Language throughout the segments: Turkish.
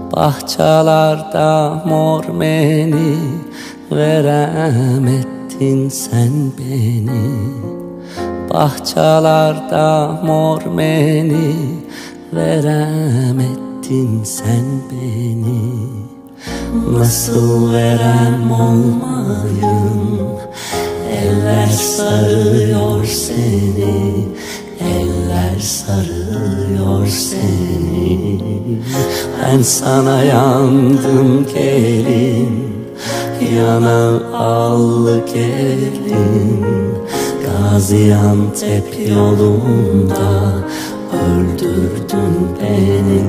Bahçalarda mor meni veremedin sen beni. Bahçalarda mor meni veremedin sen beni. Nasıl verem olmayım, eller sarıyor seni, eller sarıyor seni. Ben sana yandım gelin, yana al gelin. Gaziantep yolunda öldürdün beni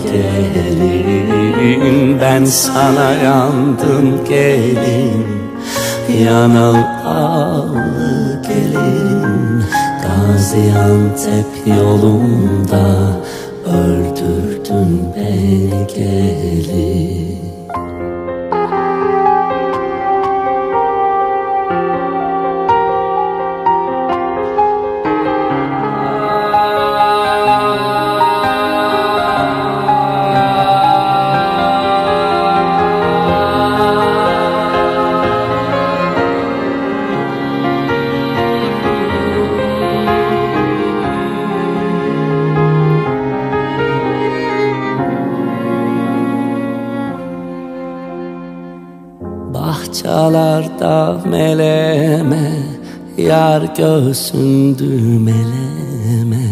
gelin. Ben sana yandım gelin, yana al gelin. Gaziantep yolunda öldürdün beni gelin. Bahçalarda meleme, yar göğsündü meleme.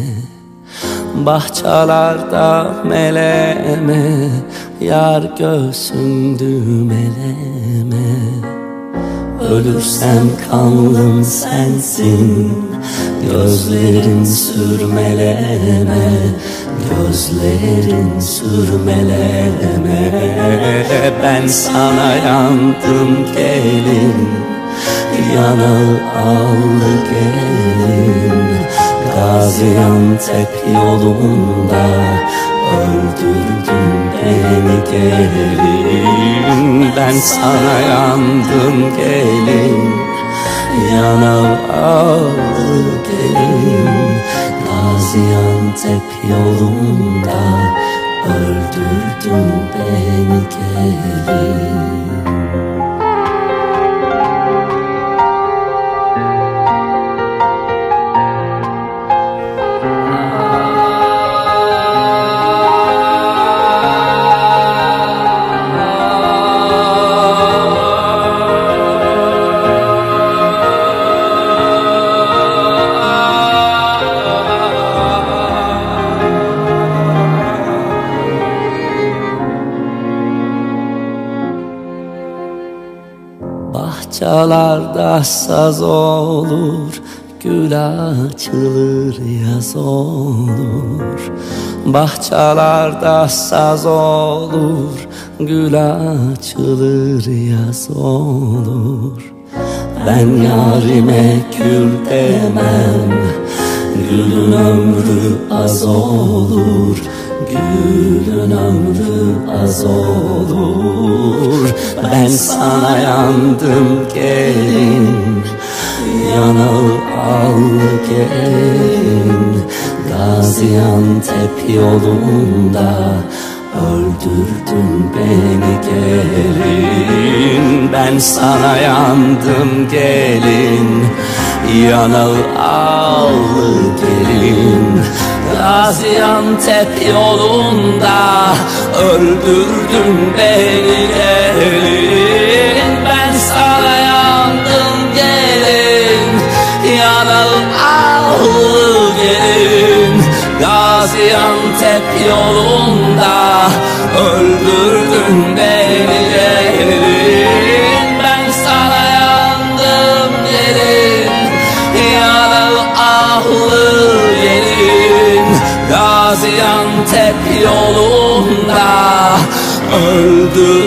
Bahçalarda meleme, yar göğsündü meleme. Ölürsem kanlım sensin, gözlerin sürmeleme, gözlerin sürmeleme. Ben sana yandım gelin, yana al gelin. Gaziantep yolunda öldürdün beni gelin. Ben sana yandım gelin, yana al gelin. Gaziantep yolunda öldürdün beni gelin. Bahçalarda saz olur, gül açılır yaz olur. Bahçalarda saz olur, gül açılır yaz olur. Ben yarime gül demem, gülün ömrü az olur, gülün ömrü az olur. Ben sana yandım gelin, yana al gelin. Gaziantep yolunda öldürdün beni gelin. Ben sana yandım gelin, yana al gelin. Gaziantep yolunda öldürdün beni gelin. Ben sana yandım gelin, yana al gelin. Gaziantep yolunda öldürdün beni gelin. Ben sana yandım gelin, yana al gelin. Gaziantep yolunda öldürdün